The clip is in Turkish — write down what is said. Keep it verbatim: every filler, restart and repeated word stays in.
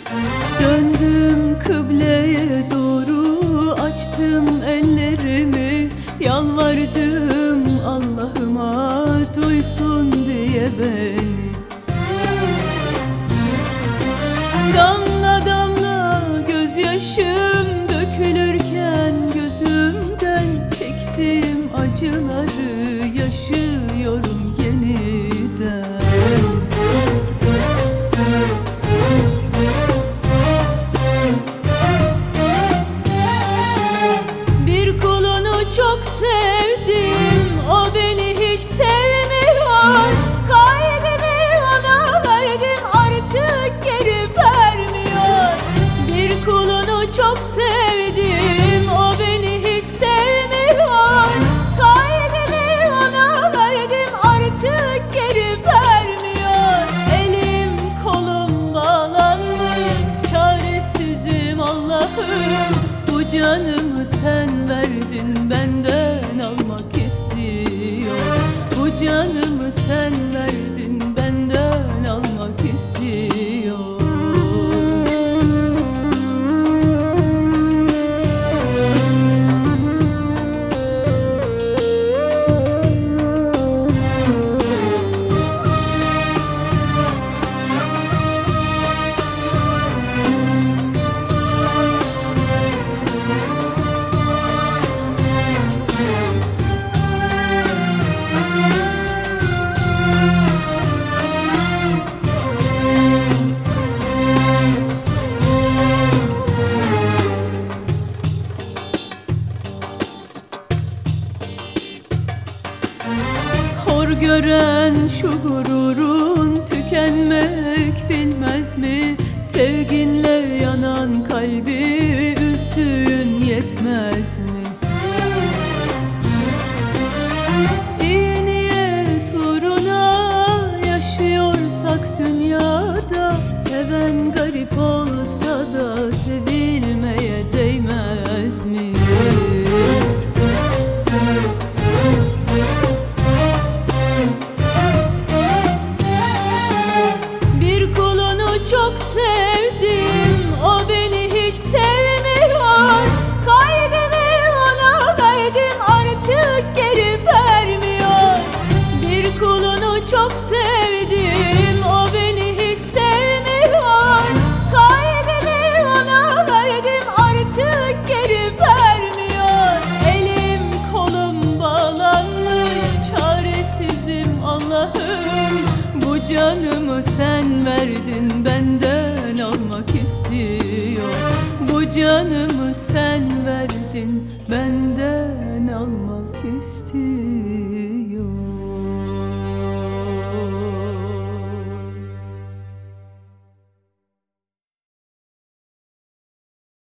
Döndüm kıbleye doğru, açtım ellerimi, yalvardım Allah'ıma duysun diye beni. Damla damla gözyaşım dökülürken gözümden, çektiğim acıları yaşıyorum yeniden. Bir kulunu çok sevdim, o beni hiç sevmiyor. Kalbimi ona verdim, artık geri vermiyor. Bir kulunu çok sevdim, o beni hiç sevmiyor. Kalbimi ona verdim, artık geri vermiyor. Elim kolum bağlanmış, çaresizim Allah'ım. Bu canımı sen verdin, benden almak istiyor. Bu canımı sen verdin, benden almak istiyor. Hor gören şu gururun tükenmek bilmez mi? Sevginle yanan kalbi üzdüğün yetmez mi? İyi niyet uğruna yaşıyorsak dünyada, seven garip olsa da sevilmeye değmez mi? Çok sevdim, o beni hiç sevmiyor. Kalbimi ona verdim, artık geri vermiyor. Bir kulunu çok sevdim, o beni hiç sevmiyor. Kalbimi ona verdim, artık geri vermiyor. Elim kolum bağlanmış, çaresizim Allah'ım. Bu canımı sen verdin, benden almak istiyor. Bu canımı sen verdin, benden almak istiyor.